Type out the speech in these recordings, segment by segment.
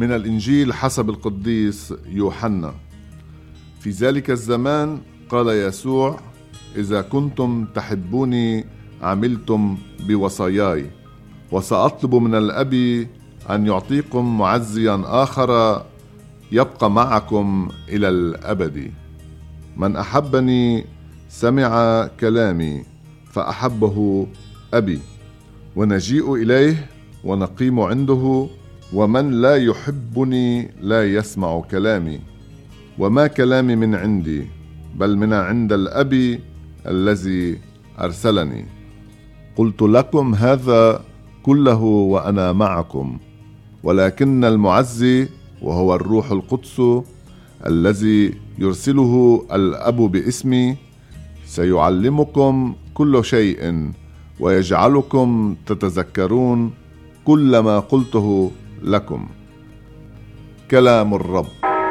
من الإنجيل حسب القديس يوحنا. في ذلك الزمان قال يسوع: إذا كنتم تحبوني عملتم بوصاياي، وسأطلب من الأب أن يعطيكم معزيا آخر يبقى معكم إلى الأبد. من أحبني سمع كلامي، فأحبه أبي، ونجيء إليه ونقيم عنده. ومن لا يحبني لا يسمع كلامي، وما كلامي من عندي، بل من عند الأب الذي أرسلني. قلت لكم هذا كله وأنا معكم، ولكن المعزي وهو الروح القدس الذي يرسله الأب باسمي سيعلمكم كل شيء، ويجعلكم تتذكرون كل ما قلته لكم. كلام الرب.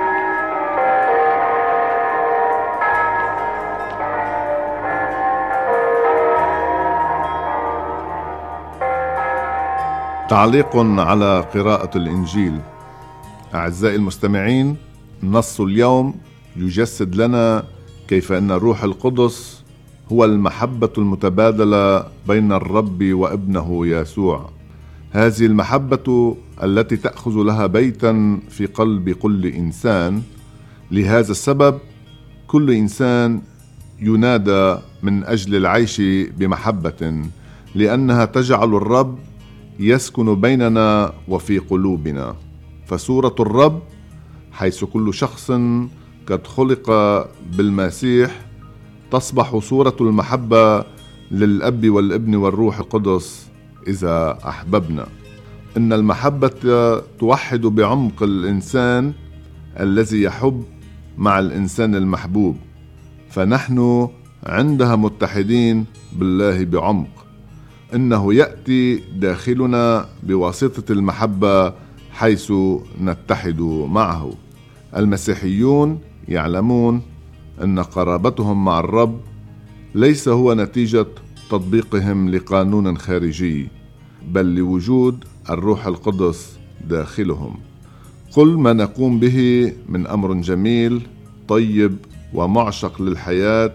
تعليق على قراءة الإنجيل. أعزائي المستمعين، نص اليوم يجسد لنا كيف أن الروح القدس هو المحبة المتبادلة بين الرب وابنه يسوع. هذه المحبة التي تأخذ لها بيتا في قلب كل إنسان. لهذا السبب كل إنسان ينادى من أجل العيش بمحبة، لأنها تجعل الرب يسكن بيننا وفي قلوبنا. فصورة الرب، حيث كل شخص قد خلق بالمسيح، تصبح صورة المحبة للأب والابن والروح القدس إذا أحببنا. إن المحبة توحد بعمق الإنسان الذي يحب مع الإنسان المحبوب، فنحن عندها متحدين بالله بعمق. إنه يأتي داخلنا بواسطة المحبة حيث نتحد معه. المسيحيون يعلمون أن قرابتهم مع الرب ليس هو نتيجة تطبيقهم لقانون خارجي، بل لوجود الروح القدس داخلهم. كل ما نقوم به من أمر جميل طيب ومعشق للحياة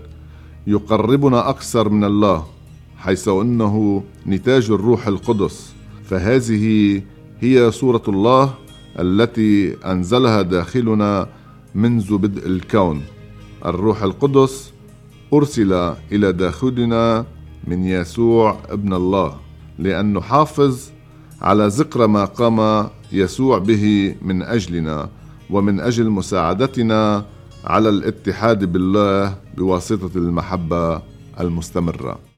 يقربنا أكثر من الله، حيث أنه نتاج الروح القدس. فهذه هي صورة الله التي أنزلها داخلنا منذ بدء الكون. الروح القدس أرسل إلى داخلنا من يسوع ابن الله، لأنه حافظ على ذكر ما قام يسوع به من أجلنا، ومن أجل مساعدتنا على الاتحاد بالله بواسطة المحبة المستمرة.